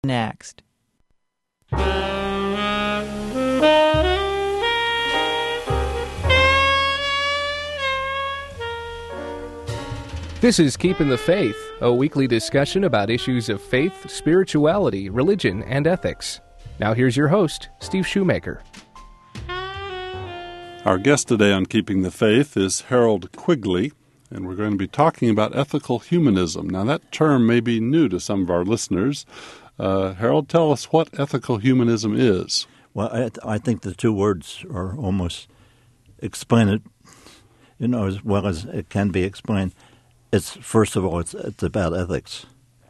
next. This is Keeping the Faith, a weekly discussion about issues of faith, spirituality, religion, and ethics. Now here's your host, Steve Shoemaker. Our guest today on Keeping the Faith is Harold Quigley, and we're going to be talking about ethical humanism. Now, that term may be new to some of our listeners. Harold, tell us what ethical humanism is. Well, I think the two words are almost explain it, as well as it can be explained. It's first of all, it's about ethics.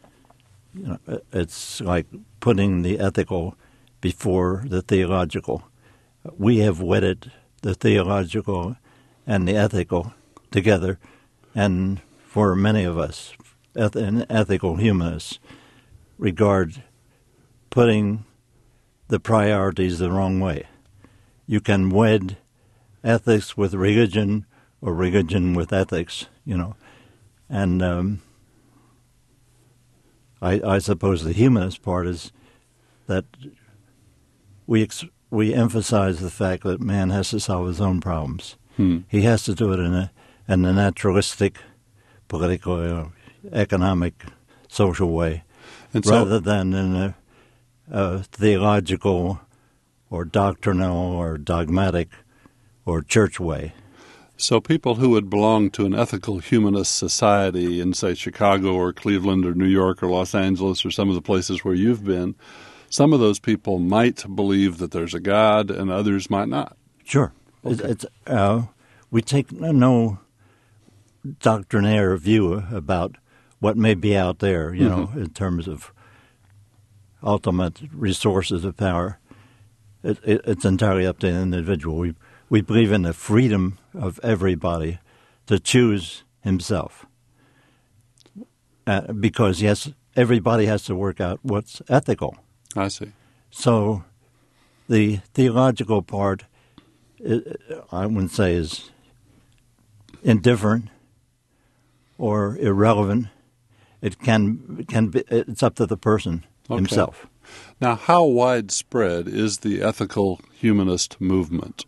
It's like putting the ethical before the theological. We have wedded the theological and the ethical together, and for many of us, ethical humanists regard putting the priorities the wrong way. You can wed ethics with religion or religion with ethics, And I suppose the humanist part is that we emphasize the fact that man has to solve his own problems. He has to do it in a naturalistic, political, economic, social way, rather than in a theological or doctrinal or dogmatic or church way. So people who would belong to an ethical humanist society in, say, Chicago or Cleveland or New York or Los Angeles or some of the places where you've been, some of those people might believe that there's a God and others might not. Sure. Okay. We take no doctrinaire view about what may be out there, in terms of ultimate resources of power. It's entirely up to the individual. We believe in the freedom of everybody to choose himself. Because, yes, everybody has to work out what's ethical. I see. So the theological part, I wouldn't say is indifferent or irrelevant. It can be. It's up to the person himself. Now, how widespread is the ethical humanist movement?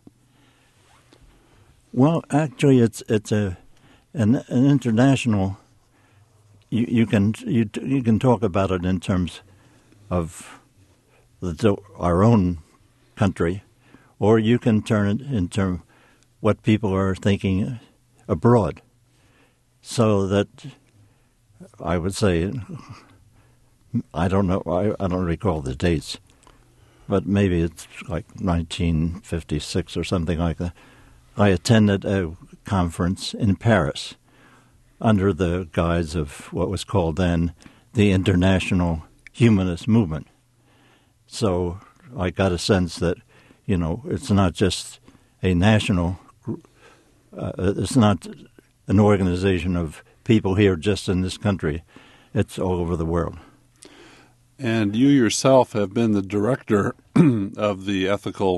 Well, actually, it's an international. You can talk about it in terms of our own country, or you can turn it into what people are thinking abroad. So that I would say, I don't know, I don't recall the dates, but maybe it's like 1956 or something like that. I attended a conference in Paris under the guise of what was called then the International Humanist Movement. So I got a sense that, it's not just a national, it's not an organization of people here just in this country. It's all over the world. And you yourself have been the director of the ethical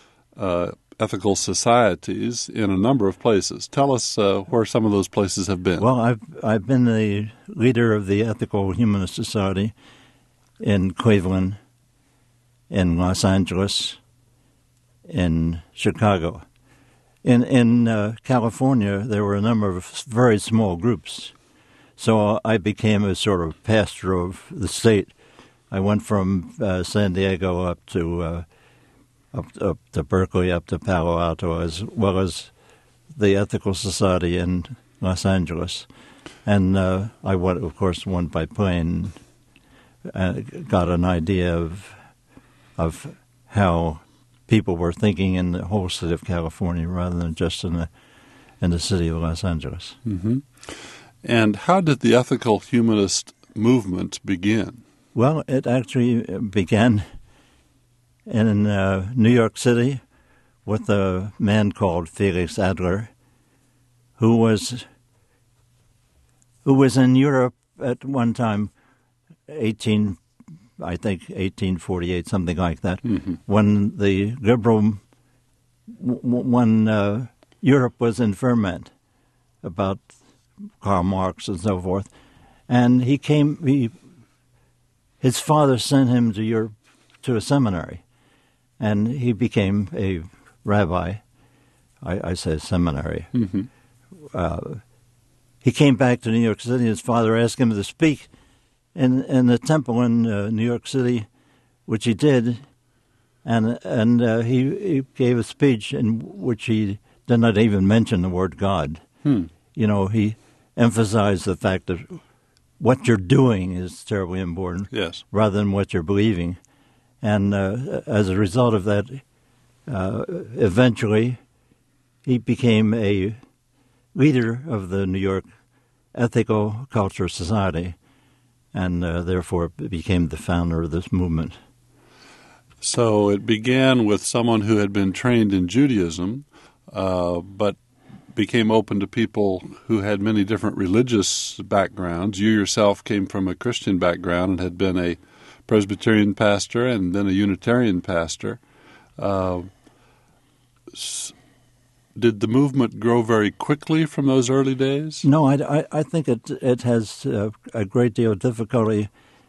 societies in a number of places. Tell us where some of those places have been. Well, I've been the leader of the Ethical Humanist Society in Cleveland, in Los Angeles, in Chicago. In California, there were a number of very small groups. So I became a sort of pastor of the state. I went from San Diego up to Berkeley, up to Palo Alto, as well as the Ethical Society in Los Angeles. And I went, of course, went by plane, got an idea of how people were thinking in the whole state of California rather than just in the city of Los Angeles. Mm-hmm. And how did the ethical humanist movement begin? Well, it actually began in New York City with a man called Felix Adler, who was in Europe at one time, 1848, something like that, when the liberal, when Europe was in ferment about Karl Marx and so forth, and he his father sent him to Europe to a seminary, and he became a rabbi. I say seminary. Mm-hmm. He came back to New York City. His father asked him to speak in the temple in New York City, which he did, and he gave a speech in which he did not even mention the word God. You know, he emphasized the fact that what you're doing is terribly important, Yes, rather than what you're believing. And as a result of that, eventually he became a leader of the New York Ethical Culture Society, and therefore became the founder of this movement. So it began with someone who had been trained in Judaism, but became open to people who had many different religious backgrounds. You yourself came from a Christian background and had been a Presbyterian pastor and then a Unitarian pastor. Did the movement grow very quickly from those early days? No, I think it has a great deal of difficulty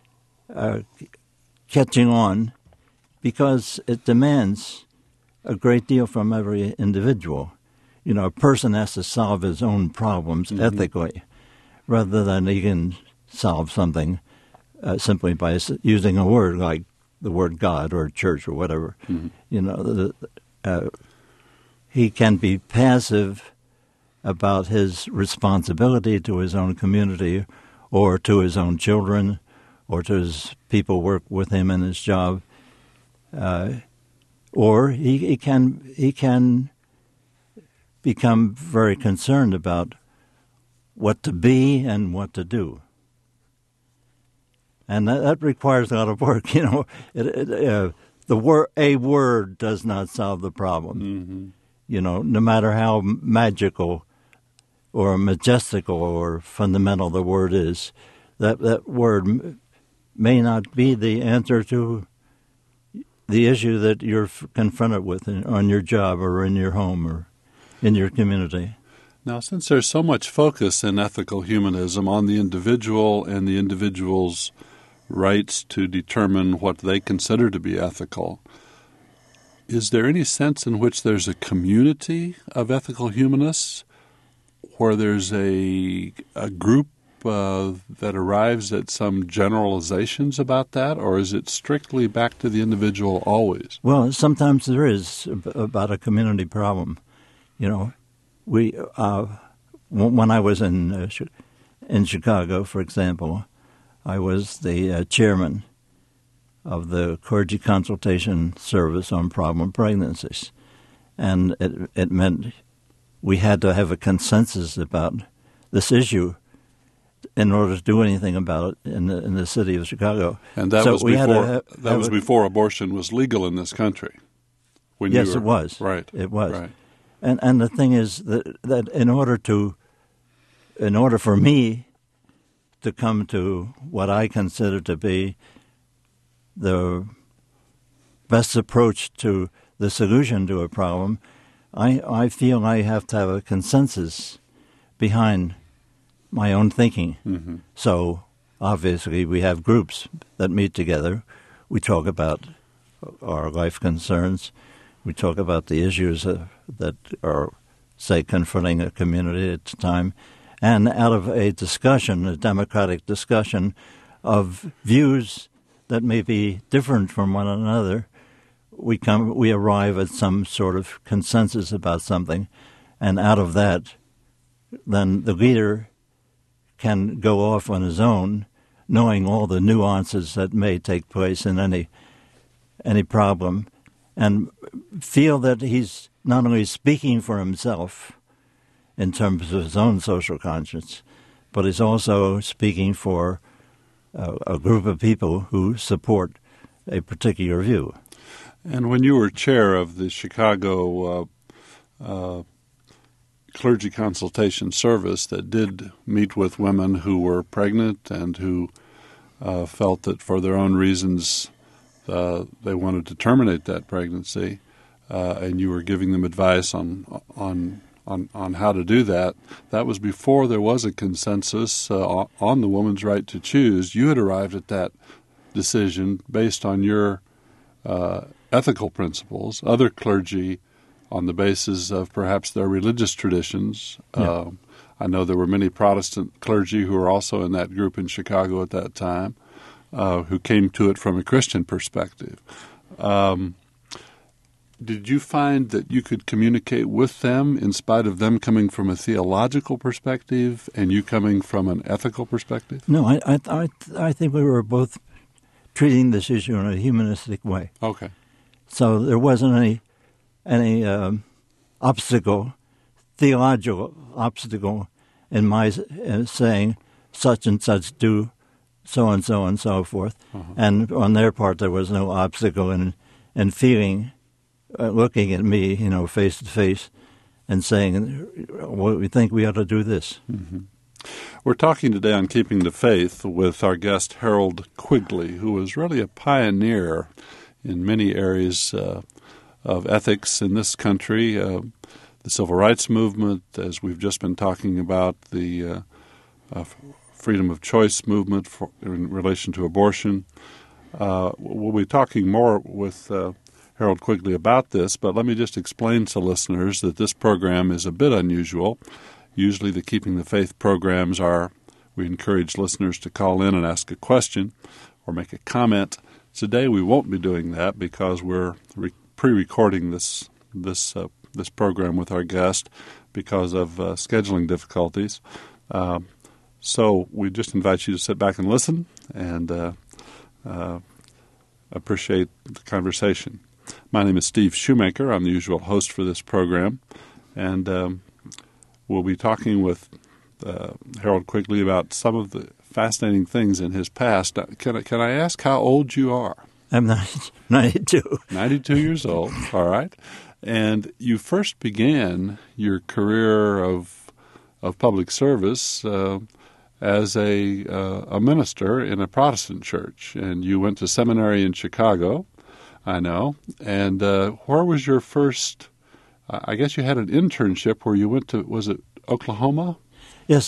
catching on, because it demands a great deal from every individual. You know, a person has to solve his own problems ethically, rather than he can solve something simply by using a word like the word God or church or whatever. You know, he can be passive about his responsibility to his own community or to his own children or to his people who work with him in his job. Or he can become very concerned about what to be and what to do. And that requires a lot of work. You know, a word does not solve the problem. Mm-hmm. You know, no matter how magical or majestical or fundamental the word is, that word may not be the answer to the issue that you're confronted with on your job or in your home or in your community. Now, since there's so much focus in ethical humanism on the individual and the individual's rights to determine what they consider to be ethical, is there any sense in which there's a community of ethical humanists where there's a group that arrives at some generalizations about that, or is it strictly back to the individual always? Well, sometimes there is about a community problem. You know, when I was in Chicago, for example, I was the chairman of the Clergy Consultation Service on Problem Pregnancies, and it meant we had to have a consensus about this issue in order to do anything about it in the city of Chicago. And that was before abortion was legal in this country. Yes, it was. Right. It was. Right. And the thing is that in order for me to come to what I consider to be the best approach to the solution to a problem, I feel I have to have a consensus behind my own thinking. Mm-hmm. So obviously we have groups that meet together. We talk about our life concerns. We talk about the issues that are, say, confronting a community at the time. And out of a discussion, a democratic discussion of views that may be different from one another, we arrive at some sort of consensus about something. And out of that, then the leader can go off on his own, knowing all the nuances that may take place in any problem, and feel that he's not only speaking for himself in terms of his own social conscience, but he's also speaking for a group of people who support a particular view. And when you were chair of the Chicago Clergy Consultation Service that did meet with women who were pregnant and who felt that for their own reasons they wanted to terminate that pregnancy, and you were giving them advice on how to do that, that was before there was a consensus on the woman's right to choose. You had arrived at that decision based on your ethical principles, other clergy on the basis of perhaps their religious traditions. Yeah. I know there were many Protestant clergy who were also in that group in Chicago at that time, who came to it from a Christian perspective. Did you find that you could communicate with them in spite of them coming from a theological perspective and you coming from an ethical perspective? No, I think we were both treating this issue in a humanistic way. Okay. So there wasn't any obstacle, theological obstacle, in my saying such and such do so and so forth. Uh-huh. And on their part, there was no obstacle in feeling, looking at me, face to face, and saying, well, we think we ought to do this. Mm-hmm. We're talking today on Keeping the Faith with our guest Harold Quigley, who was really a pioneer in many areas of ethics in this country, the civil rights movement, as we've just been talking about, the freedom of choice movement in relation to abortion. We'll be talking more with Harold Quigley about this, but let me just explain to listeners that this program is a bit unusual. Usually the Keeping the Faith programs we encourage listeners to call in and ask a question or make a comment. Today we won't be doing that because we're pre-recording this program with our guest because of scheduling difficulties. So we just invite you to sit back and listen and appreciate the conversation. My name is Steve Shoemaker. I'm the usual host for this program, and we'll be talking with Harold Quigley about some of the fascinating things in his past. Can I ask how old you are? I'm 92. 92 years old, all right. And you first began your career of public service as a minister in a Protestant church, and you went to seminary in Chicago, I know. And where was your first? I guess you had an internship where you went to. Was it Oklahoma? Yes.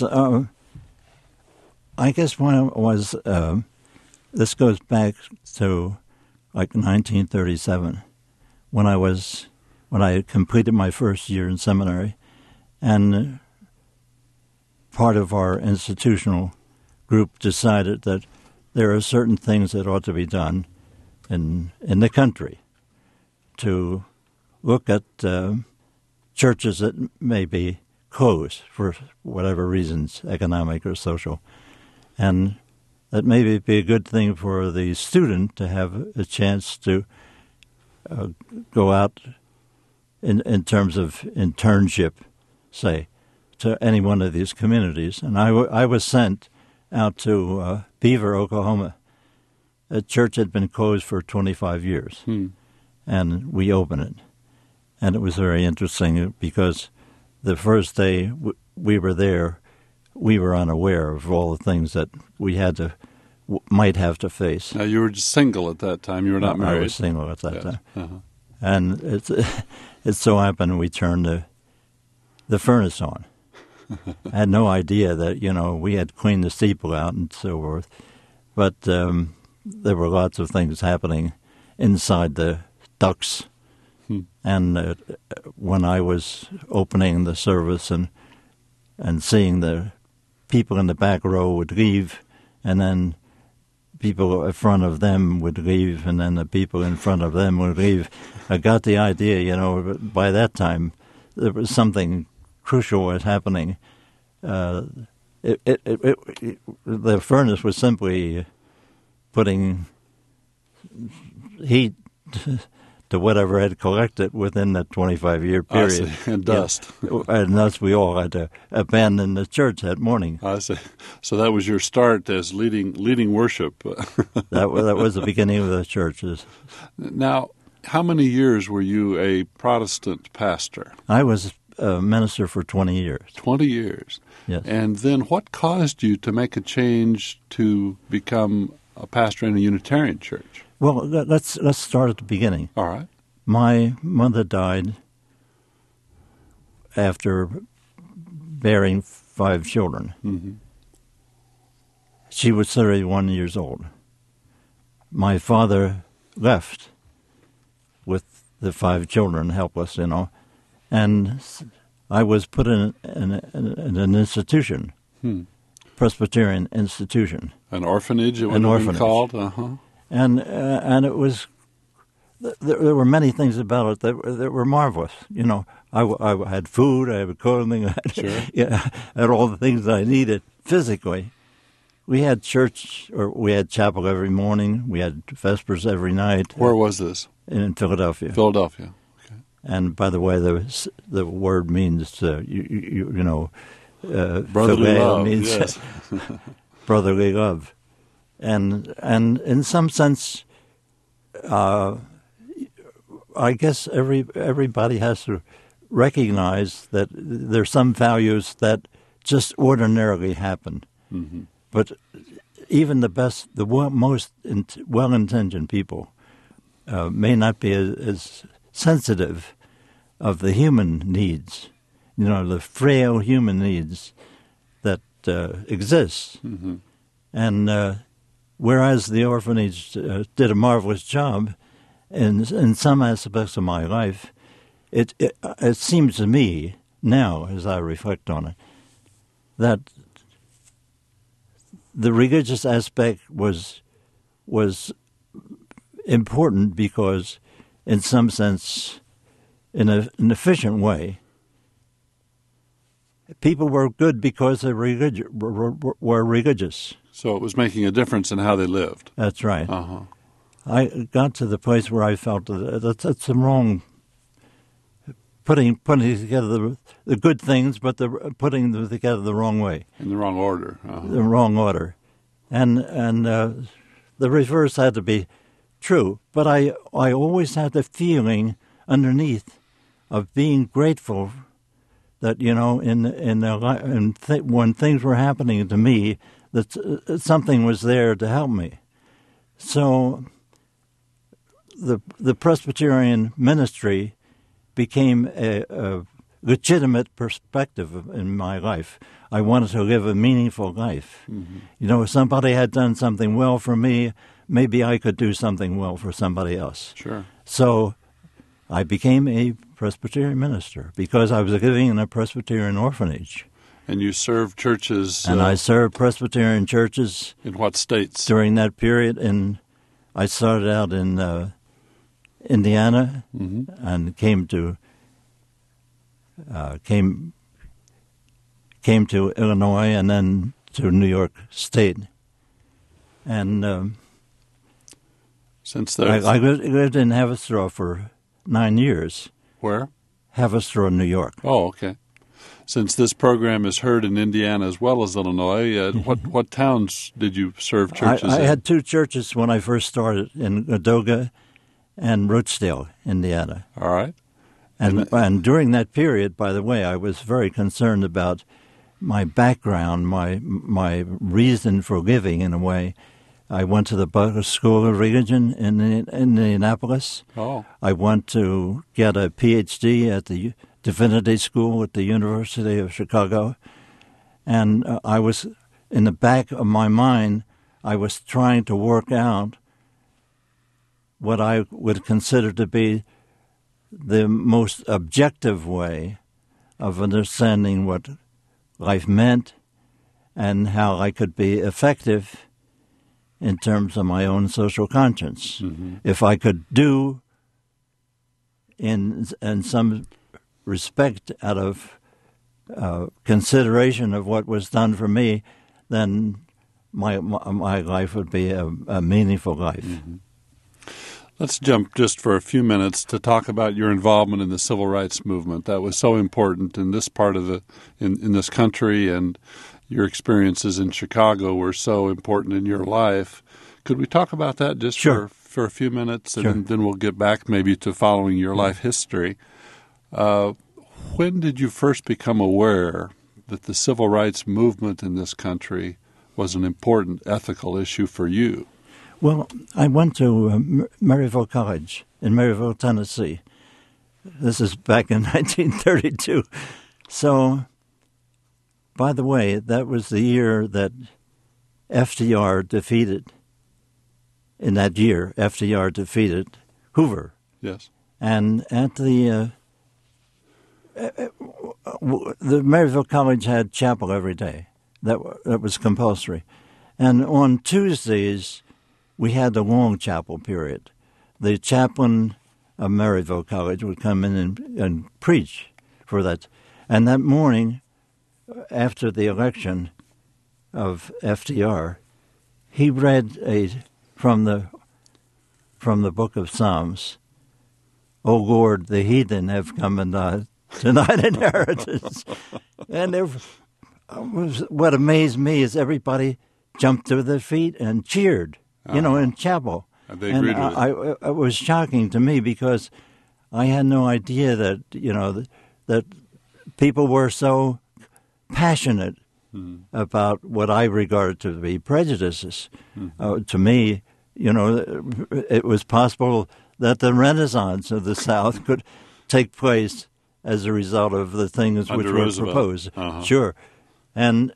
I guess when I was. This goes back to like 1937, when I had completed my first year in seminary, and part of our institutional group decided that there are certain things that ought to be done in the country to look at churches that may be closed for whatever reasons, economic or social, and that maybe be a good thing for the student to have a chance to go out in terms of internship, say, to any one of these communities. And I was sent out to Beaver, Oklahoma. A church had been closed for 25 years, and we opened it. And it was very interesting because the first day we were there, we were unaware of all the things that we might have to face. Now, you were just single at that time. You were not married. I was single at that time. Uh-huh. And it so happened we turned the furnace on. I had no idea that, we had cleaned the steeple out and so forth. But there were lots of things happening inside the ducts. And when I was opening the service and seeing the people in the back row would leave, and then people in front of them would leave, and then the people in front of them would leave, I got the idea, by that time there was something crucial was happening. The furnace was simply putting heat to whatever had collected within that 25-year period. I see. And dust. Yeah. And thus we all had to abandon the church that morning. I see. So that was your start as leading worship. That was the beginning of the churches. Now, how many years were you a Protestant pastor? I was a minister for 20 years. 20 years. Yes. And then what caused you to make a change to become a pastor in a Unitarian church? Well, let's start at the beginning. All right. My mother died after bearing 5 children. Mm-hmm. She was 31 years old. my father left with the 5 children, helpless, and I was put in an institution, Presbyterian institution. An orphanage, it would An have orphanage. been called? Uh-huh. And it was, there were many things about it that were marvelous. I had food, I had clothing, I had all the things that I needed physically. We had church, or we had chapel every morning. We had Vespers every night. Where was this? In Philadelphia. Philadelphia. Okay. And by the way, the word means Brotherly phileo love, means yes. brotherly love, and in some sense, I guess everybody has to recognize that there's some values that just ordinarily happen. Mm-hmm. But even the most well-intentioned people may not be as sensitive of the human needs, the frail human needs that exist. Mm-hmm. And whereas the orphanage did a marvelous job in some aspects of my life, it seems to me now, as I reflect on it, that the religious aspect was important because, in some sense, in an efficient way, people were good because they were religious. So it was making a difference in how they lived. That's right. Uh-huh. I got to the place where I felt that's the wrong putting together the good things, but putting them together the wrong way. In the wrong order. Uh-huh. The wrong order. And the reverse had to be true. But I always had the feeling underneath of being grateful that, when things were happening to me, that something was there to help me. So the Presbyterian ministry became a legitimate perspective in my life. I wanted to live a meaningful life. Mm-hmm. If somebody had done something well for me, maybe I could do something well for somebody else. Sure. So I became a Presbyterian minister because I was living in a Presbyterian orphanage. And you served churches... And I served Presbyterian churches... In what states? During that period. I started out in Indiana, mm-hmm. and came to Illinois and then to New York State. And since I lived in Haverstraw for 9 years. Where? Haverstraw, New York. Oh, okay. Since this program is heard in Indiana as well as Illinois, what towns did you serve churches in? I had 2 churches when I first started, in Ladoga and Rochdale, Indiana. All right. And during that period, by the way, I was very concerned about my background, my reason for living, in a way. I went to the Butler School of Religion in Indianapolis. Oh. I went to get a Ph.D. at the Divinity School at the University of Chicago. And I was, in the back of my mind, I was trying to work out what I would consider to be the most objective way of understanding what life meant and how I could be effective in terms of my own social conscience. Mm-hmm. If I could do in some respect out of consideration of what was done for me, then my life would be a meaningful life. Mm-hmm. Let's jump just for a few minutes to talk about your involvement in the civil rights movement. That was so important in this part of in this country, and your experiences in Chicago were so important in your life. Could we talk about that just Sure. for a few minutes, and Sure. then we'll get back maybe to following your life history. When did you first become aware that the civil rights movement in this country was an important ethical issue for you? Well, I went to Maryville College in Maryville, Tennessee. This is back in 1932. So, by the way, that was the year that FDR defeated in that year, FDR defeated Hoover. Yes. And at the Maryville College had chapel every day. That was compulsory. And on Tuesdays, we had the long chapel period. The chaplain of Maryville College would come in and preach for that. And that morning, after the election of FDR, he read from the book of Psalms, "O Lord, the heathen have come and denied inheritance." And what amazed me is everybody jumped to their feet and cheered, in chapel. And they agreed with it. It was shocking to me because I had no idea that, that people were so passionate about what I regarded to be prejudices. To me, it was possible that the Renaissance of the South could take place as a result of the things Under which were Roosevelt. proposed. Uh-huh. Sure. And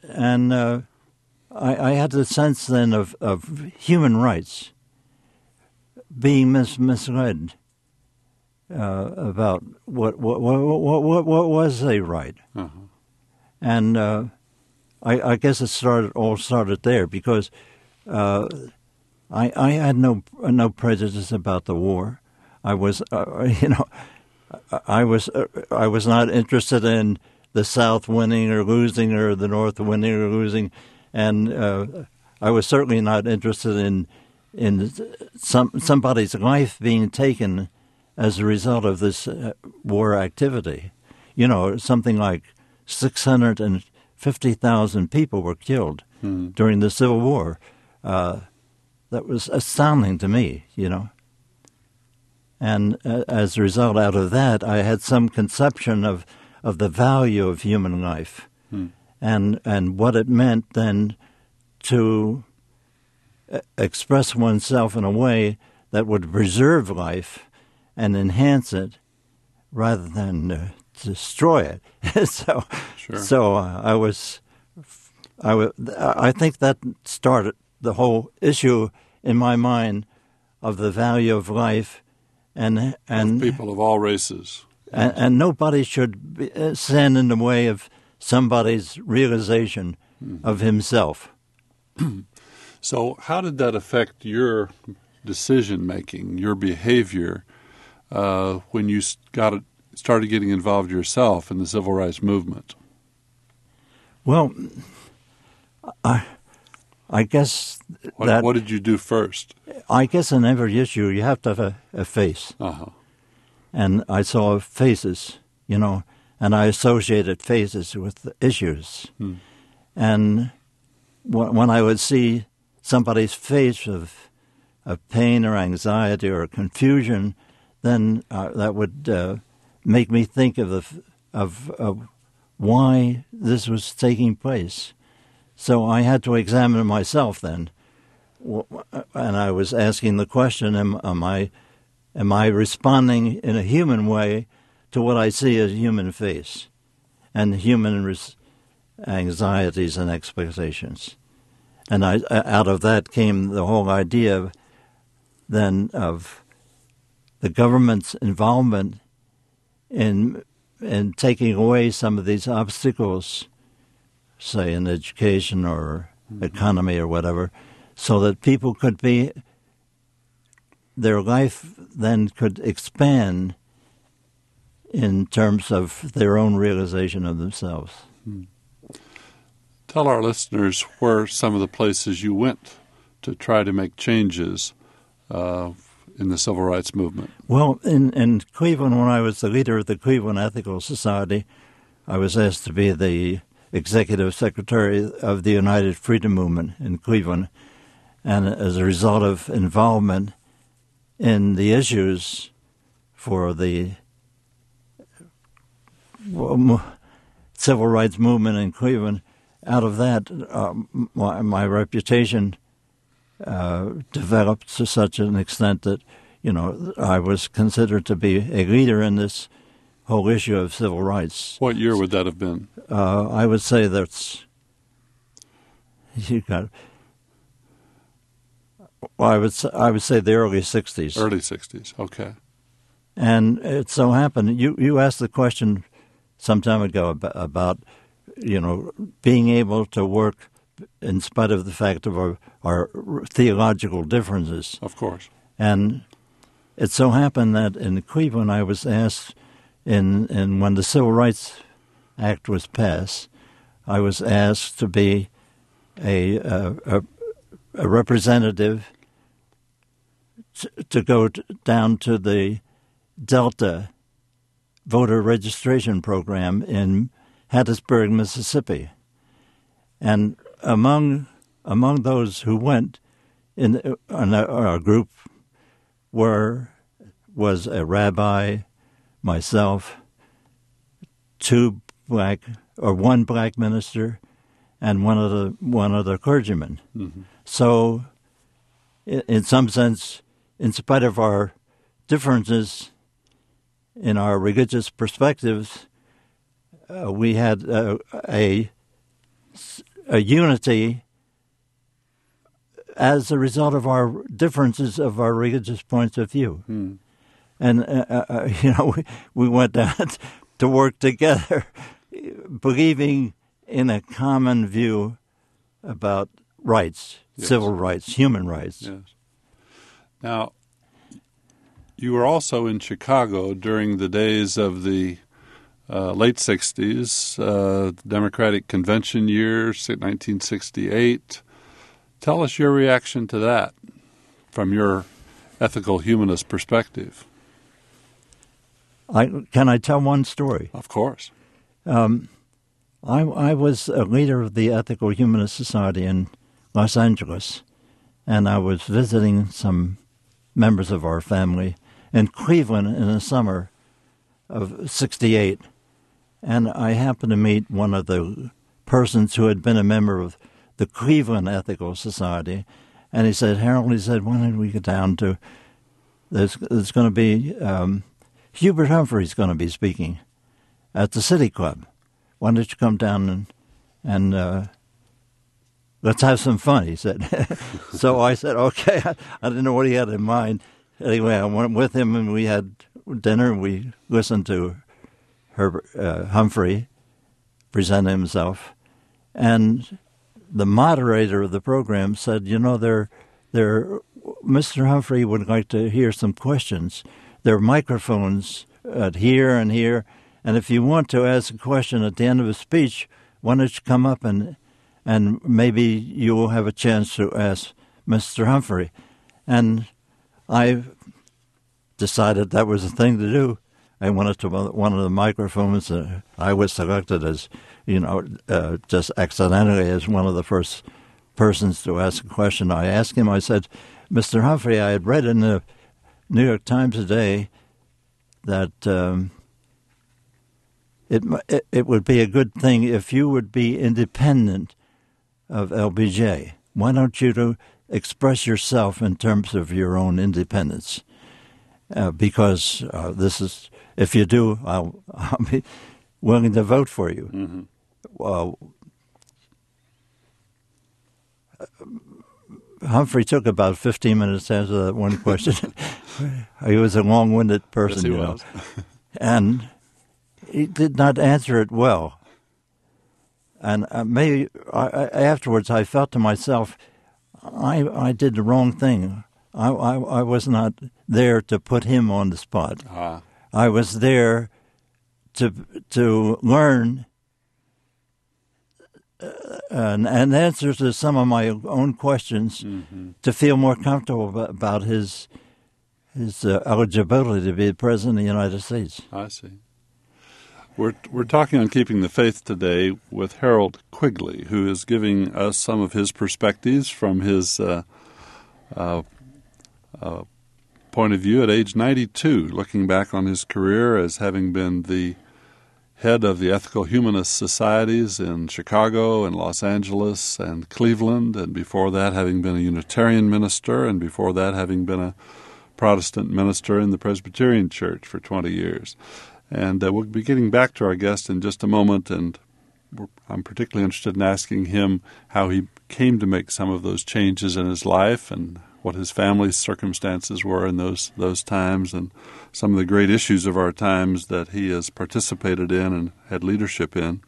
I had the sense then of human rights being misled about what was a right. Uh-huh. And I guess it all started there because I had no prejudice about the war. I was I was not interested in the South winning or losing or the North winning or losing, and I was certainly not interested in somebody's life being taken as a result of this war activity. Something like 650,000 people were killed during the Civil War. That was astounding to me, And as a result, out of that, I had some conception of the value of human life and what it meant then to express oneself in a way that would preserve life and enhance it rather than destroy it. So I think that started the whole issue in my mind of the value of life, and people of all races, and nobody should stand in the way of somebody's realization of himself. So, how did that affect your decision making, your behavior, when you started getting involved yourself in the civil rights movement? Well, I guess what did you do first? I guess in every issue you have to have a face. Uh-huh. And I saw faces, and I associated faces with issues. And when I would see somebody's face of pain or anxiety or confusion, then that would make me think of why this was taking place. So I had to examine myself then, and I was asking the question: Am I responding in a human way to what I see as human face and human anxieties and expectations? And out of that came the whole idea then of the government's involvement in taking away some of these obstacles, say in education or economy or whatever, so that people could their life then could expand in terms of their own realization of themselves. Tell our listeners where some of the places you went to try to make changes in the civil rights movement. Well, in Cleveland, when I was the leader of the Cleveland Ethical Society, I was asked to be the executive secretary of the United Freedom Movement in Cleveland. And as a result of involvement in the issues for the civil rights movement in Cleveland, out of that, my reputation developed to such an extent that, I was considered to be a leader in this whole issue of civil rights. What year would that have been? I would say Well, I would say the early 60s. Early 60s, okay. And it so happened, you asked the question some time ago about being able to work in spite of the fact of our theological differences. Of course. And it so happened that in Cleveland I was asked, in when the Civil Rights Act was passed, I was asked to be a representative to go down to the Delta voter registration program in Hattiesburg, Mississippi. And among those who went in our group was a rabbi, myself, one black minister, and one other clergyman. Mm-hmm. So, in some sense, in spite of our differences in our religious perspectives, we had a unity as a result of our differences of our religious points of view. Mm. And, we went down to work together, believing in a common view about rights, yes. Civil rights, human rights. Yes. Now, you were also in Chicago during the days of the late 60s, Democratic Convention years, 1968. Tell us your reaction to that from your ethical humanist perspective. Can I tell one story? Of course. I was a leader of the Ethical Humanist Society in Los Angeles, and I was visiting some members of our family in Cleveland in the summer of 68, and I happened to meet one of the persons who had been a member of the Cleveland Ethical Society, and he said, Harold, why don't we get down to, there's going to be, Hubert Humphrey's going to be speaking at the City Club. Why don't you come down and let's have some fun, he said. So I said, okay. I didn't know what he had in mind. Anyway, I went with him, and we had dinner, and we listened to Humphrey present himself. And the moderator of the program said, Mr. Humphrey would like to hear some questions. There are microphones here and here, and if you want to ask a question at the end of a speech, why don't you come up and maybe you will have a chance to ask Mr. Humphrey. And I decided that was the thing to do. I went to one of the microphones. I was selected as, just accidentally as one of the first persons to ask a question. I asked him, I said, Mr. Humphrey, I had read in the New York Times today that it would be a good thing if you would be independent of LBJ. Why don't you express yourself in terms of your own independence? Because this is, if you do, I'll be willing to vote for you. Mm-hmm. Humphrey took about 15 minutes to answer that one question. He was a long-winded person, yes, he was. And he did not answer it well. And maybe afterwards I felt to myself, I did the wrong thing. I was not there to put him on the spot. Uh-huh. I was there to learn and answer to some of my own questions, mm-hmm. to feel more comfortable about his eligibility to be president of the United States. I see. We're talking on Keeping the Faith today with Harold Quigley, who is giving us some of his perspectives from his point of view at age 92, looking back on his career as having been the head of the Ethical Humanist Societies in Chicago and Los Angeles and Cleveland, and before that having been a Unitarian minister, and before that having been a Protestant minister in the Presbyterian Church for 20 years. And we'll be getting back to our guest in just a moment, and I'm particularly interested in asking him how he came to make some of those changes in his life and what his family's circumstances were in those times and some of the great issues of our times that he has participated in and had leadership in.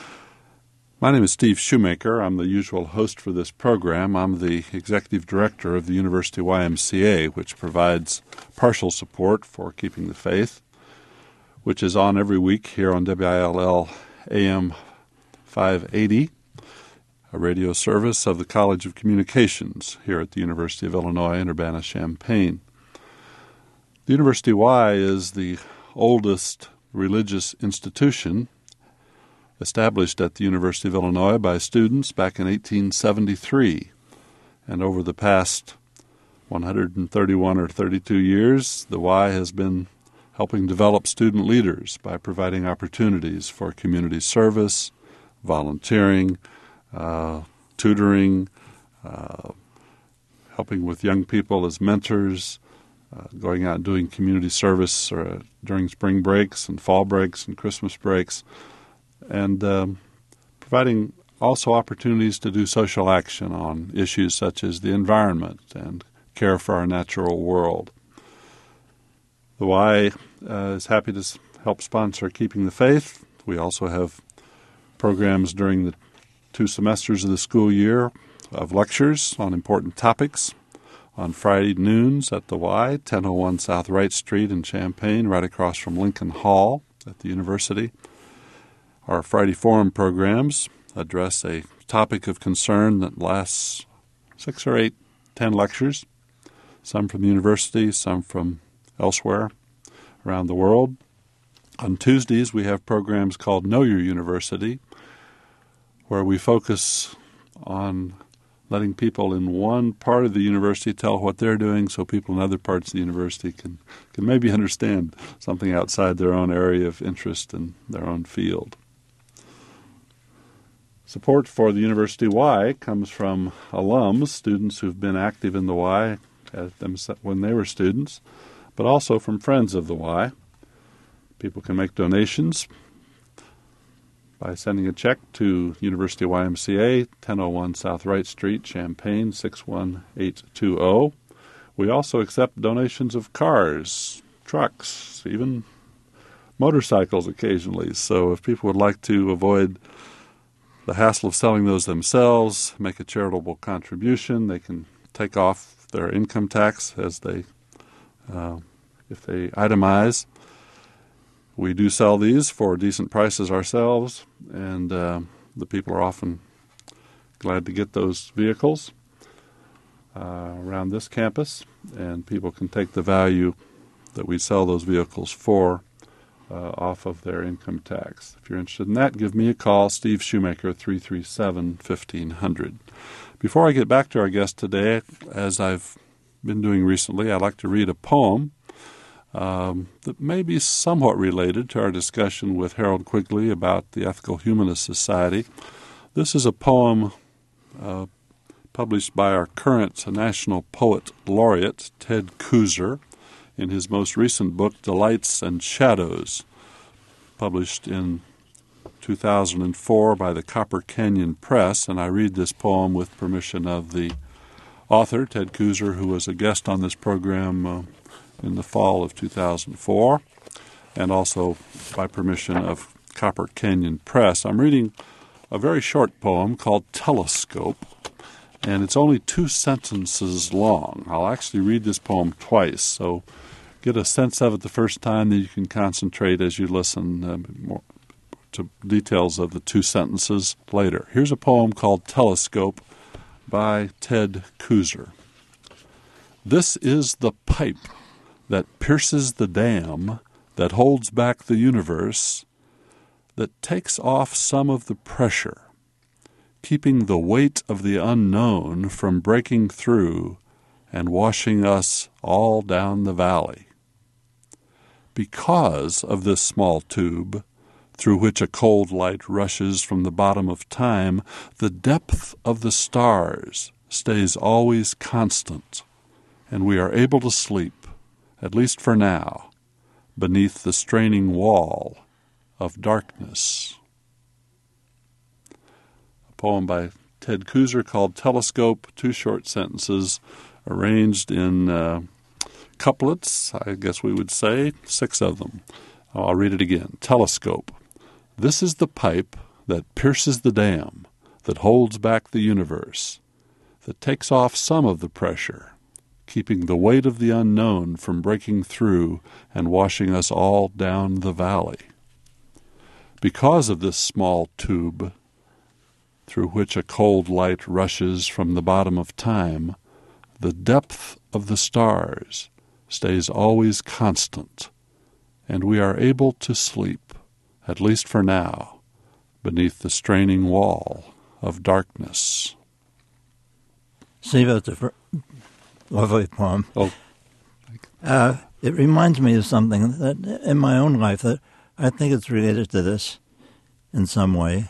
My name is Steve Shoemaker. I'm the usual host for this program. I'm the executive director of the University YMCA, which provides partial support for Keeping the Faith, which is on every week here on WILL AM 580, a radio service of the College of Communications here at the University of Illinois in Urbana-Champaign. The University Y is the oldest religious institution established at the University of Illinois by students back in 1873. And over the past 131 or 32 years, the Y has been helping develop student leaders by providing opportunities for community service, volunteering, tutoring, helping with young people as mentors, going out and doing community service during spring breaks and fall breaks and Christmas breaks, and providing also opportunities to do social action on issues such as the environment and care for our natural world. The Y is happy to help sponsor Keeping the Faith. We also have programs during the 2 semesters of the school year of lectures on important topics on Friday noons at the Y, 1001 South Wright Street in Champaign, right across from Lincoln Hall at the university. Our Friday Forum programs address a topic of concern that lasts 6 or 8, 10 lectures, some from the university, some from elsewhere around the world. On Tuesdays, we have programs called Know Your University, where we focus on letting people in one part of the university tell what they're doing so people in other parts of the university can maybe understand something outside their own area of interest and their own field. Support for the University Y comes from alums, students who've been active in the Y when they were students, but also from friends of the Y. People can make donations by sending a check to University YMCA, 1001 South Wright Street, Champaign, 61820. We also accept donations of cars, trucks, even motorcycles occasionally. So if people would like to avoid the hassle of selling those themselves, make a charitable contribution, they can take off their income tax as if they itemize. We do sell these for decent prices ourselves, and the people are often glad to get those vehicles around this campus, and people can take the value that we sell those vehicles for off of their income tax. If you're interested in that, give me a call, Steve Shoemaker, 337-1500. Before I get back to our guest today, as I've been doing recently, I'd like to read a poem that may be somewhat related to our discussion with Harold Quigley about the Ethical Humanist Society. This is a poem published by our current National Poet Laureate, Ted Kooser, in his most recent book, Delights and Shadows, published in 2004 by the Copper Canyon Press. And I read this poem with permission of the author, Ted Kooser, who was a guest on this program in the fall of 2004, and also by permission of Copper Canyon Press. I'm reading a very short poem called Telescope, and it's only 2 sentences long. I'll actually read this poem twice, so get a sense of it the first time, then you can concentrate as you listen more to details of the 2 sentences later. Here's a poem called Telescope by Ted Kooser. This is the pipe that pierces the dam that holds back the universe, that takes off some of the pressure, keeping the weight of the unknown from breaking through and washing us all down the valley. Because of this small tube, through which a cold light rushes from the bottom of time, the depth of the stars stays always constant, and we are able to sleep, at least for now, beneath the straining wall of darkness. A poem by Ted Kooser called Telescope, 2 short sentences arranged in couplets, I guess we would say, 6 of them. I'll read it again. Telescope. This is the pipe that pierces the dam, that holds back the universe, that takes off some of the pressure, keeping the weight of the unknown from breaking through and washing us all down the valley. Because of this small tube, through which a cold light rushes from the bottom of time, the depth of the stars stays always constant, and we are able to sleep, at least for now, beneath the straining wall of darkness. Steve, that's a lovely poem. Oh. It reminds me of something that in my own life that I think it's related to this in some way.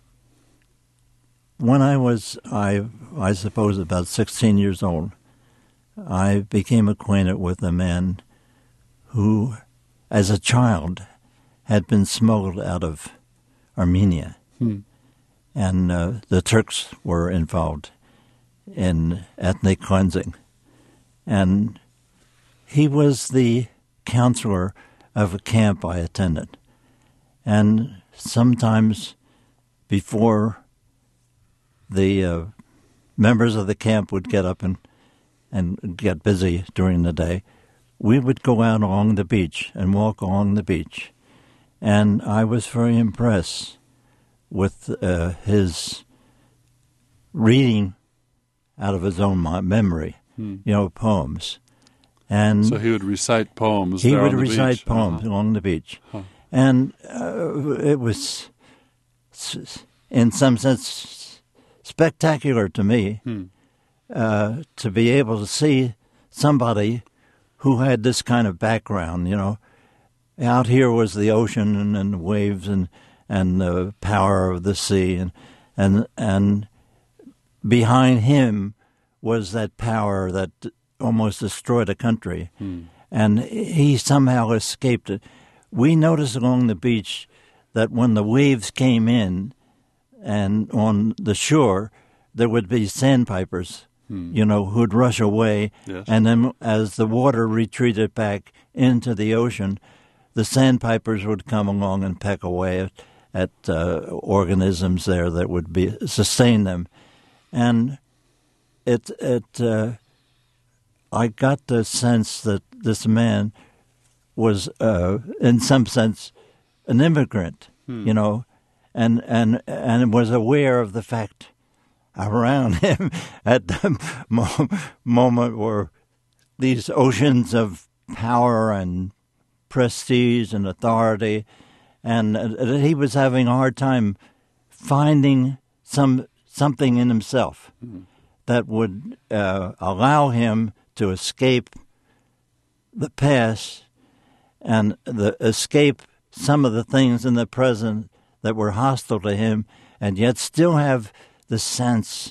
When I was, I suppose, about 16 years old, I became acquainted with a man who, as a child, had been smuggled out of Armenia. And the Turks were involved in ethnic cleansing. And he was the counselor of a camp I attended. And sometimes before the members of the camp would get up and get busy during the day, we would go out along the beach and walk along the beach. And I was very impressed with his reading out of his own memory, poems. And so he would recite poems. He there would on the recite beach. poems along the beach. And it was, in some sense, spectacular to me to be able to see somebody who had this kind of background. Out here was the ocean and the waves and the power of the sea, and behind him was that power that almost destroyed a country, and he somehow escaped it. We noticed along the beach that when the waves came in, and on the shore, there would be sandpipers, who'd rush away, yes. And then as the water retreated back into the ocean, the sandpipers would come along and peck away at organisms there that would sustain them, and I got the sense that this man was, in some sense, an immigrant, and was aware of the fact around him at the moment where these oceans of power and prestige and authority, and he was having a hard time finding something in himself that would allow him to escape the past and escape some of the things in the present that were hostile to him, and yet still have the sense,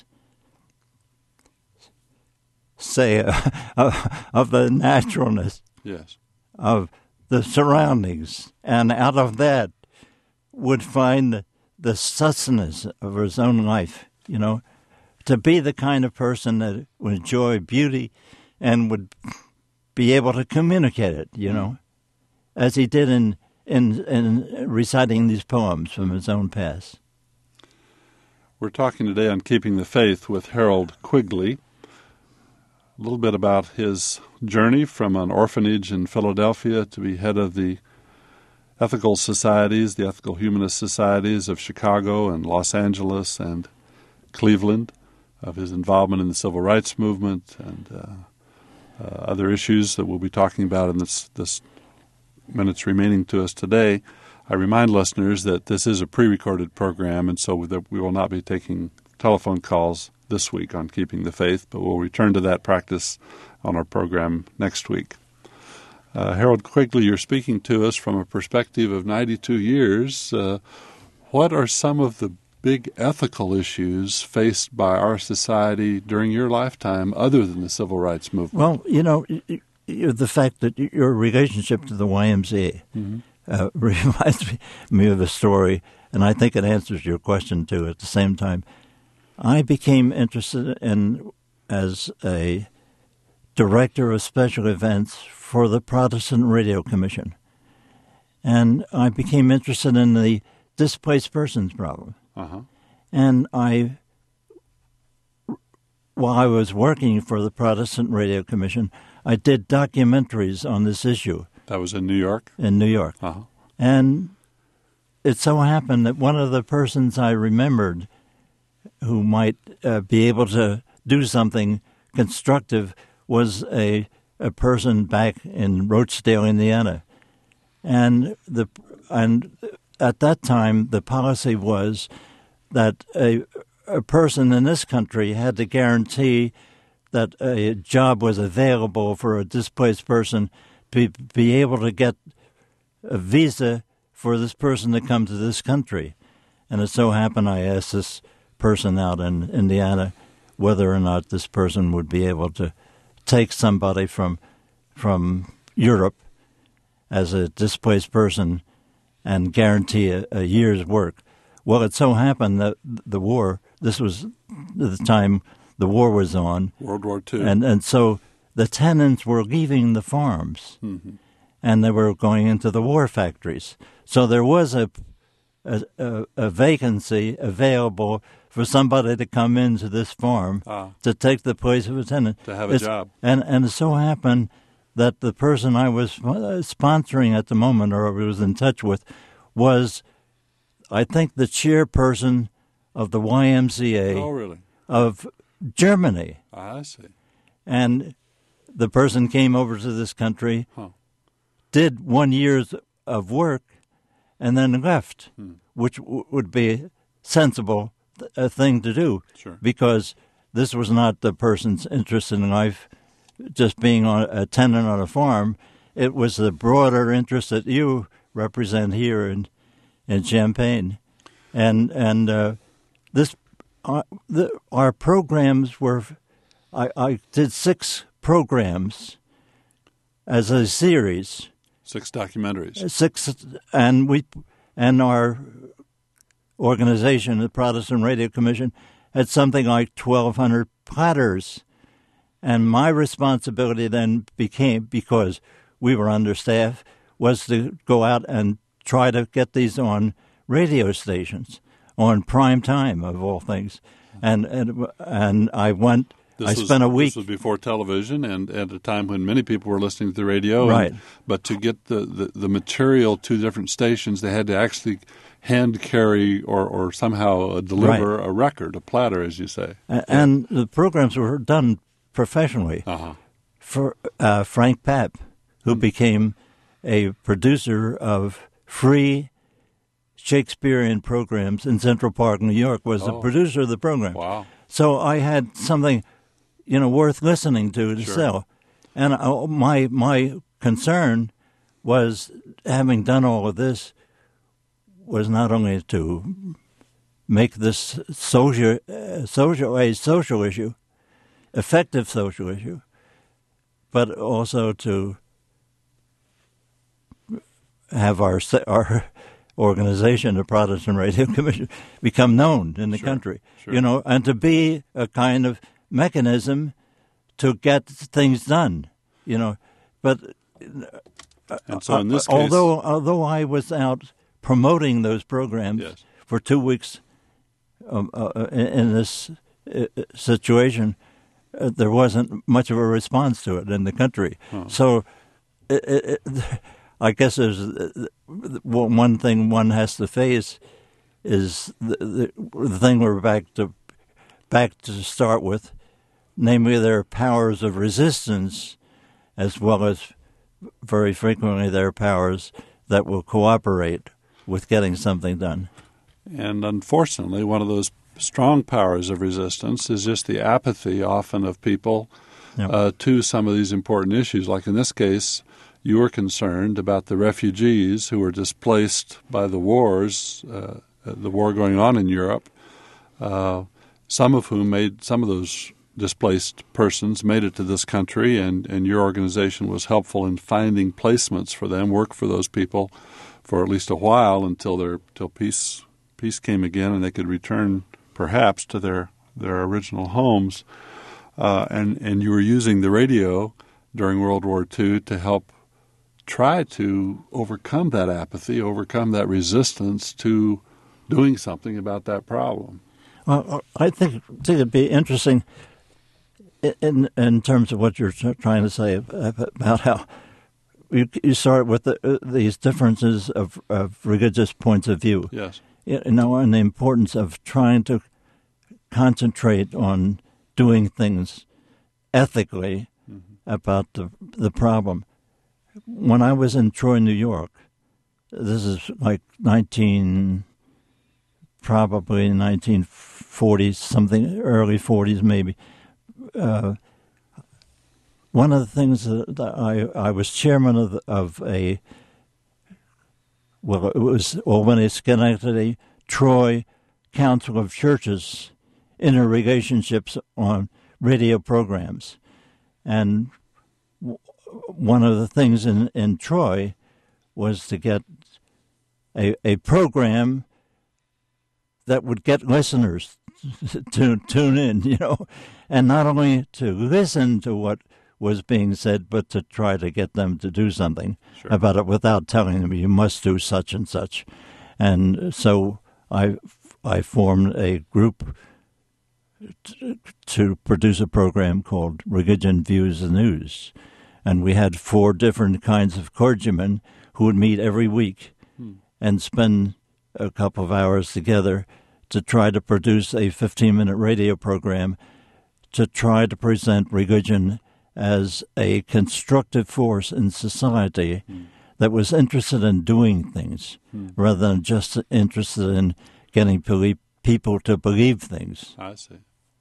say, of the naturalness Yes. of the surroundings, and out of that would find the sustenance of his own life, to be the kind of person that would enjoy beauty and would be able to communicate it, as he did in reciting these poems from his own past. We're talking today on Keeping the Faith with Harold Quigley. A little bit about his journey from an orphanage in Philadelphia to be head of the ethical societies, the ethical humanist societies of Chicago and Los Angeles and Cleveland, of his involvement in the civil rights movement and other issues that we'll be talking about in this minutes remaining to us today. I remind listeners that this is a pre-recorded program, and so we will not be taking telephone calls this week on Keeping the Faith, but we'll return to that practice on our program next week. Harold Quigley, you're speaking to us from a perspective of 92 years. What are some of the big ethical issues faced by our society during your lifetime other than the civil rights movement? Well, the fact that your relationship to the YMCA reminds me of a story, and I think it answers your question, too, at the same time. I became interested in, as a director of special events for the Protestant Radio Commission. And I became interested in the displaced persons problem. Uh-huh. And while I was working for the Protestant Radio Commission, I did documentaries on this issue. That was in New York? In New York. Uh-huh. And it so happened that one of the persons I remembered who might be able to do something constructive was a person back in Rochdale, Indiana. And at that time, the policy was that a person in this country had to guarantee that a job was available for a displaced person to be able to get a visa for this person to come to this country. And it so happened I asked this person out in Indiana whether or not this person would be able to take somebody from Europe as a displaced person and guarantee a year's work. Well, it so happened that the war, this was the time the war was on. World War II. And so the tenants were leaving the farms, mm-hmm. and they were going into the war factories. So there was a vacancy available for somebody to come into this farm to take the place of a tenant. To have a job. And it so happened that the person I was sponsoring at the moment, or was in touch with, was, I think, the chairperson of the YMCA of Germany. I see. And the person came over to this country, did 1 year of work, and then left, which would be sensible a thing to do, because this was not the person's interest in life, just being a tenant on a farm. It was the broader interest that you represent here in Champaign, and our programs were. I did 6 programs as a series. 6 documentaries. 6, and our organization, the Protestant Radio Commission, had something like 1,200 platters. And my responsibility then became, because we were understaffed, was to go out and try to get these on radio stations, on prime time of all things. And I went. Spent a week. This was before television, and at a time when many people were listening to the radio. Right. But to get the material to different stations, they had to actually hand carry or somehow deliver a record, a platter, as you say. And the programs were done professionally. For Frank Papp, who became a producer of free Shakespearean programs in Central Park, New York, was the producer of the program. Wow. So I had something, worth listening to sell. And my concern was, having done all of this, was not only to make this social issue, effective social issue, but also to have our organization, the Protestant Radio Commission, become known in the country, and to be a kind of mechanism to get things done, But and so in this case, although I was out promoting those programs for 2 weeks in this situation, there wasn't much of a response to it in the country. So I guess there's one thing one has to face is the thing we're back to start with, namely their powers of resistance, as well as very frequently their powers that will cooperate with getting something done. And unfortunately, one of those strong powers of resistance is just the apathy often of people to some of these important issues. Like in this case, you were concerned about the refugees who were displaced by the wars, the war going on in Europe, some of those displaced persons made it to this country, and your organization was helpful in finding placements for them, work for those people for at least a while until peace came again and they could return perhaps to their original homes. and you were using the radio during World War II to help try to overcome that apathy, overcome that resistance to doing something about that problem. Well, I think it'd be interesting in terms of what you're trying to say about how you start with these differences of religious points of view. Yes. And the importance of trying to concentrate on doing things ethically about the problem. When I was in Troy, New York, this is like probably 1940s, something, early 40s maybe. One of the things that I was chairman of it was Albany, Schenectady, Troy Council of Churches interrelationships on radio programs. And one of the things in Troy was to get a program that would get listeners to tune in, and not only to listen to what was being said, but to try to get them to do something about it without telling them you must do such and such. And so I formed a group to produce a program called Religion Views the News. And we had 4 different kinds of clergymen who would meet every week and spend a couple of hours together to try to produce a 15-minute radio program to try to present religion as a constructive force in society that was interested in doing things rather than just interested in getting people to believe things. I see.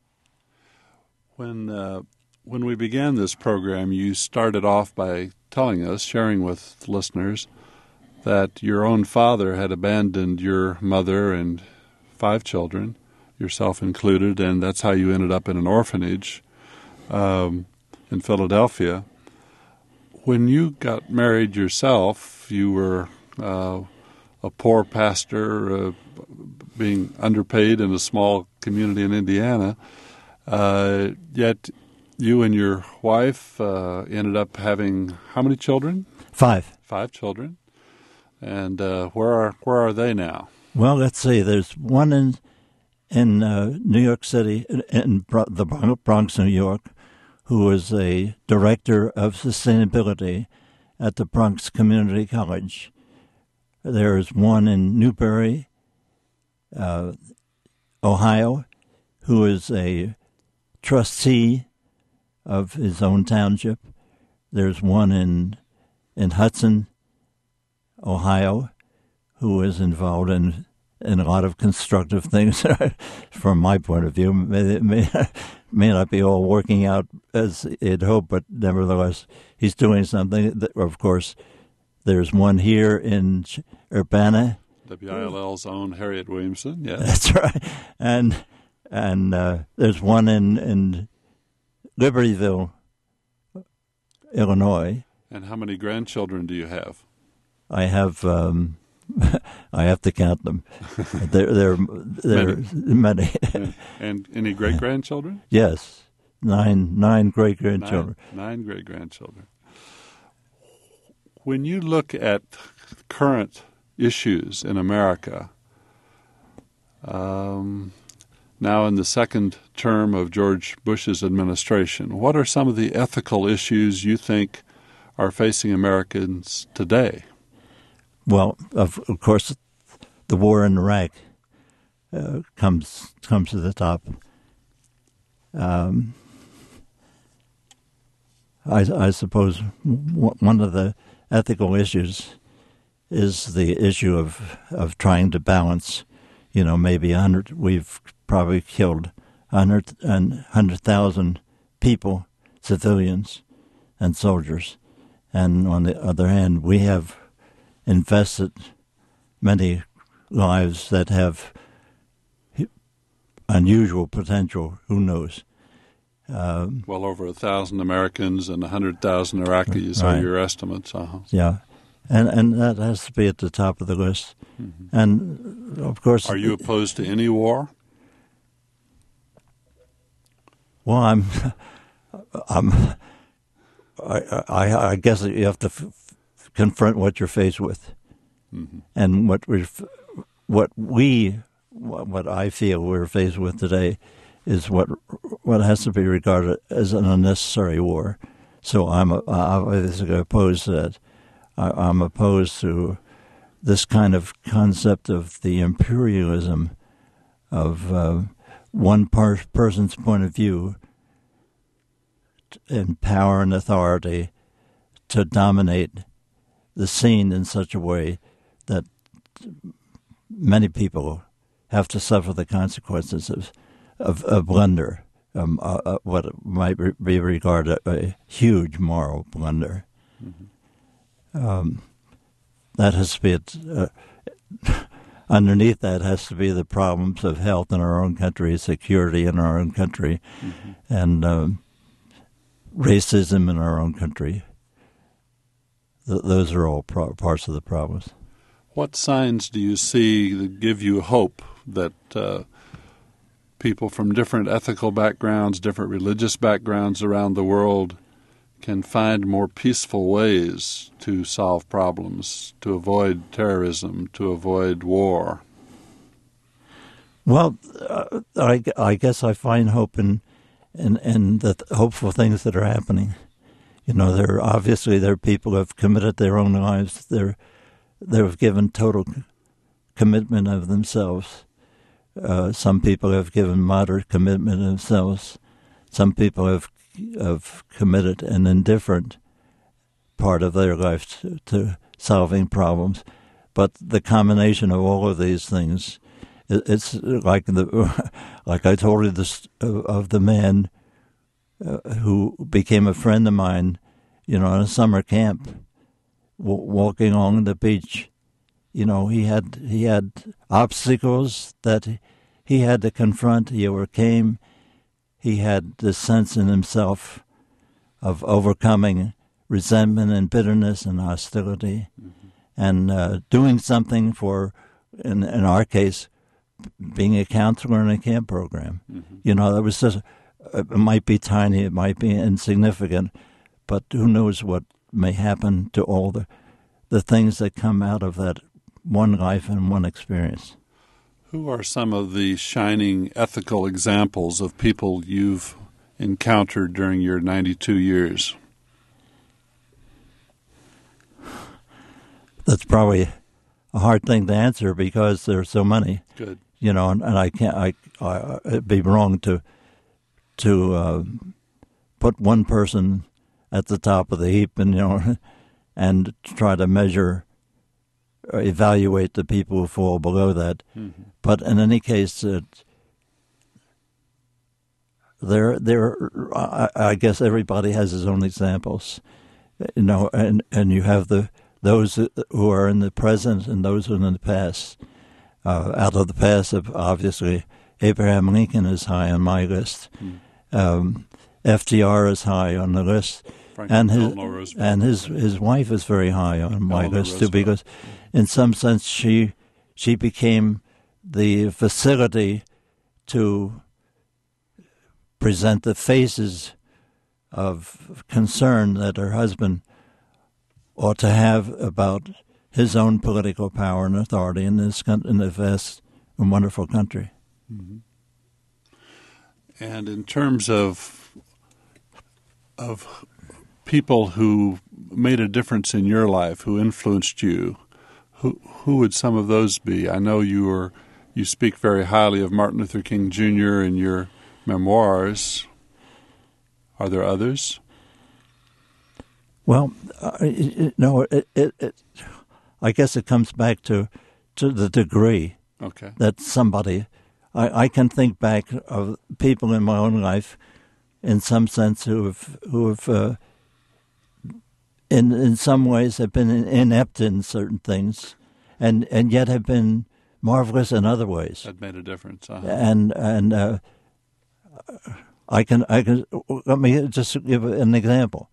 When we began this program, you started off by telling us, sharing with listeners, that your own father had abandoned your mother and 5 children, yourself included, and that's how you ended up in an orphanage in Philadelphia. When you got married yourself, you were a poor pastor, being underpaid in a small community in Indiana, yet you and your wife ended up having how many children? 5. 5 children. And where are they now? Well, let's see. There's one in New York City, in the Bronx, New York, who is a director of sustainability at the Bronx Community College. There's one in Newbury, Ohio, who is a trustee of his own township. There's one in Hudson, Ohio, who is involved in a lot of constructive things from my point of view. May not be all working out as he'd hoped, but nevertheless, he's doing something. Of course, there's one here in Urbana. WILL's own Harriet Williamson, yes. That's right. And there's one in Libertyville, Illinois. And how many grandchildren do you have? I have I have to count them. There are many. And any great-grandchildren? Yes, nine great-grandchildren. Nine great-grandchildren. When you look at current issues in America, now in the second term of George Bush's administration, what are some of the ethical issues you think are facing Americans today? Well, of course, the war in Iraq comes to the top. I suppose one of the ethical issues is the issue of trying to balance. Maybe 100. We've probably killed 100,000 people, civilians, and soldiers, and on the other hand, we have invested many lives that have unusual potential. Who knows? Well over 1,000 Americans and 100,000 Iraqis are your estimates. Yeah, and that has to be at the top of the list. Mm-hmm. And of course, are you opposed to any war? Well, I guess you have to confront what you're faced with, and what I feel we're faced with today is what has to be regarded as an unnecessary war. So I'm obviously opposed to that. I'm opposed to this kind of concept of the imperialism of one person's point of view and power and authority to dominate the scene in such a way that many people have to suffer the consequences of blunder, what might be regarded a huge moral blunder. That has to be underneath that has to be the problems of health in our own country, security in our own country, and racism in our own country. Those are all parts of the problems. What signs do you see that give you hope that people from different ethical backgrounds, different religious backgrounds around the world can find more peaceful ways to solve problems, to avoid terrorism, to avoid war? Well, I guess I find hope in the hopeful things that are happening. You know, there are people who have committed their own lives. They've given total commitment of themselves. Some people have given moderate commitment of themselves. Some people have committed an indifferent part of their life to solving problems. But the combination of all of these things, it's like I told you this of the man who became a friend of mine, you know, in a summer camp, walking along the beach. You know, he had obstacles that he had to confront. He overcame. He had this sense in himself of overcoming resentment and bitterness and hostility, and doing something for, in our case, being a counselor in a camp program. You know, it was just, it might be tiny, it might be insignificant, but who knows what may happen to all the things that come out of that one life and one experience. Who are some of the shining ethical examples of people you've encountered during your 92 years? That's probably a hard thing to answer because there are so many. Good. You know, and I can't. It'd be wrong to put one person at the top of the heap, and and try to measure or evaluate the people who fall below that. But in any case, I guess everybody has his own examples, and you have those who are in the present and those who are in the past. Out of the past, obviously, Abraham Lincoln is high on my list. FDR is high on the list, and his wife is very high on my list too, because in some sense she became the facility to present the faces of concern that her husband ought to have about his own political power and authority in this vast and wonderful country. And in terms of people who made a difference in your life, who influenced you, who would some of those be? I know you speak very highly of Martin Luther King Jr. in your memoirs. Are there others? Well, I guess it comes back to the degree that somebody. I can think back of people in my own life, in some sense, who have in some ways have been inept in certain things, and yet have been marvelous in other ways. That made a difference. And I can let me just give an example.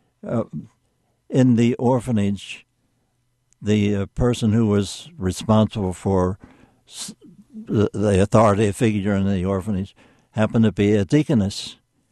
In the orphanage, the person who was responsible for the authority figure in the orphanage happened to be a deaconess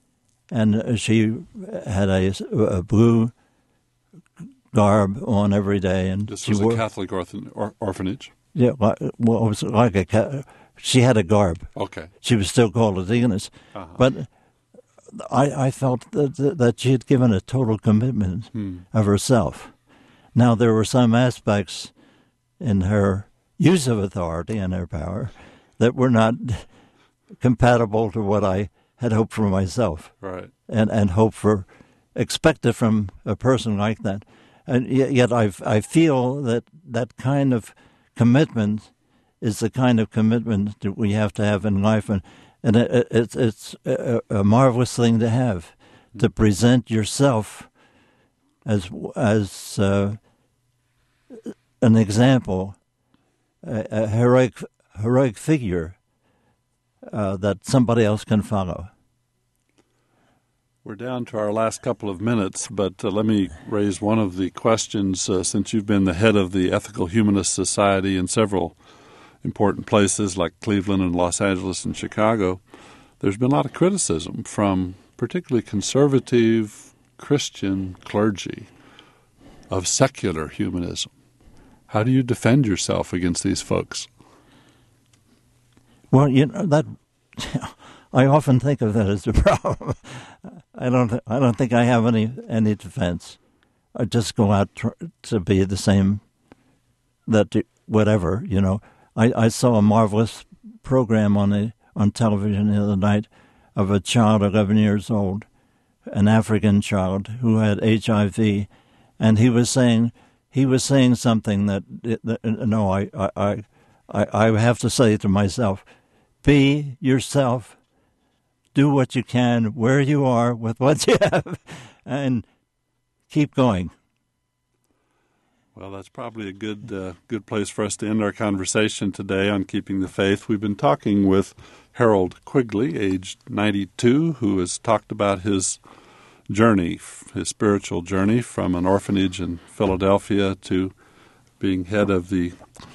and she had a blue garb on every day. And this was a Catholic orphanage? Yeah, well, it was like she had a garb. Okay. She was still called a deaconess. Uh-huh. But I felt that she had given a total commitment of herself. Now, there were some aspects in her use of authority and her power that were not compatible to what I had hoped for myself. Right. And expected from a person like that. And yet I feel that kind of commitment is the kind of commitment that we have to have in life, and it's a marvelous thing to have, to present yourself as an example, a heroic figure that somebody else can follow. We're down to our last couple of minutes, but let me raise one of the questions. Since you've been the head of the Ethical Humanist Society in several important places like Cleveland and Los Angeles and Chicago, there's been a lot of criticism from particularly conservative Christian clergy of secular humanism. How do you defend yourself against these folks? Well, that I often think of that as a problem. I don't think I have any defense. I just go out to be the same. Whatever. I saw a marvelous program on television the other night of a child 11 years old, an African child who had HIV, and he was saying something that I have to say to myself: be yourself. Do what you can, where you are, with what you have, and keep going. Well, that's probably a good place for us to end our conversation today on Keeping the Faith. We've been talking with Harold Quigley, aged 92, who has talked about his journey, his spiritual journey from an orphanage in Philadelphia to being head of the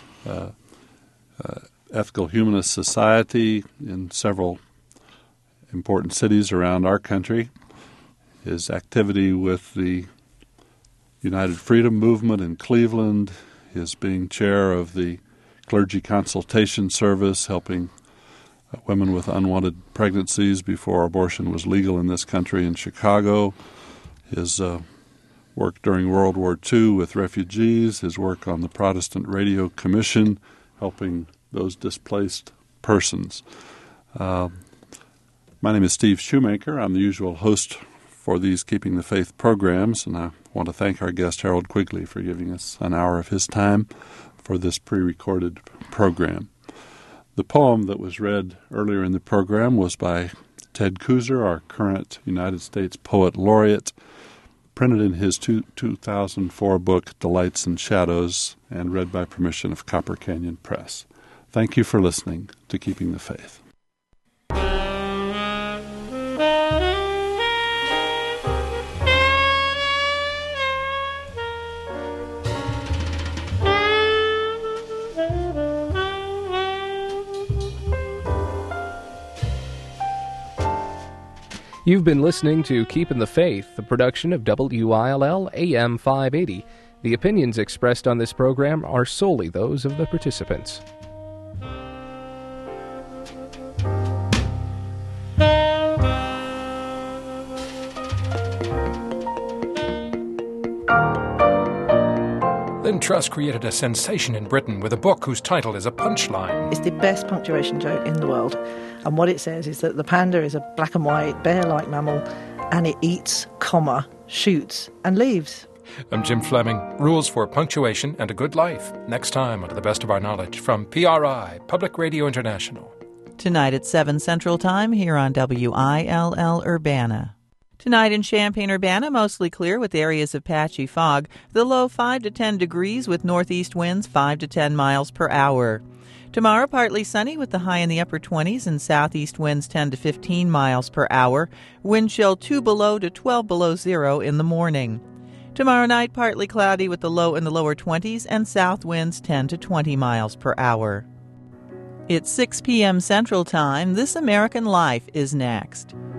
Ethical Humanist Society in several important cities around our country, his activity with the United Freedom Movement in Cleveland, his being chair of the Clergy Consultation Service, helping women with unwanted pregnancies before abortion was legal in this country in Chicago, his work during World War II with refugees, his work on the Protestant Radio Commission, helping those displaced persons. My name is Steve Shoemaker. I'm the usual host for these Keeping the Faith programs, and I want to thank our guest Harold Quigley for giving us an hour of his time for this pre-recorded program. The poem that was read earlier in the program was by Ted Kooser, our current United States Poet Laureate, printed in his 2004 book Delights and Shadows, and read by permission of Copper Canyon Press. Thank you for listening to Keeping the Faith. You've been listening to Keeping the Faith, a production of WILL AM 580. The opinions expressed on this program are solely those of the participants. Lynn Truss created a sensation in Britain with a book whose title is a punchline. It's the best punctuation joke in the world. And what it says is that the panda is a black and white, bear-like mammal, and it eats, shoots, and leaves. I'm Jim Fleming. Rules for punctuation and a good life. Next time on To the Best of Our Knowledge from PRI, Public Radio International. Tonight at 7 Central Time here on WILL Urbana. Tonight in Champaign-Urbana, mostly clear with areas of patchy fog. The low 5 to 10 degrees with northeast winds 5 to 10 miles per hour. Tomorrow, partly sunny with the high in the upper 20s and southeast winds 10 to 15 miles per hour. Wind chill 2 below to 12 below zero in the morning. Tomorrow night, partly cloudy with the low in the lower 20s and south winds 10 to 20 miles per hour. It's 6 p.m. Central Time. This American Life is next.